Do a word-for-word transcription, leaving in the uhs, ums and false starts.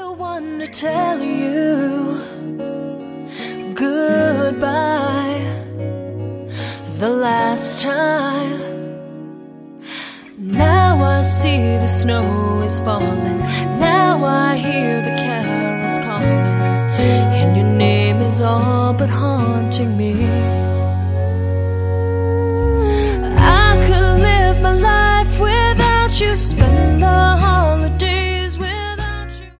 the one to tell you goodbye the last time. Now I see the snow is falling, now I hear the carols calling, and your name is all but haunting me. I could live my life without you, spend all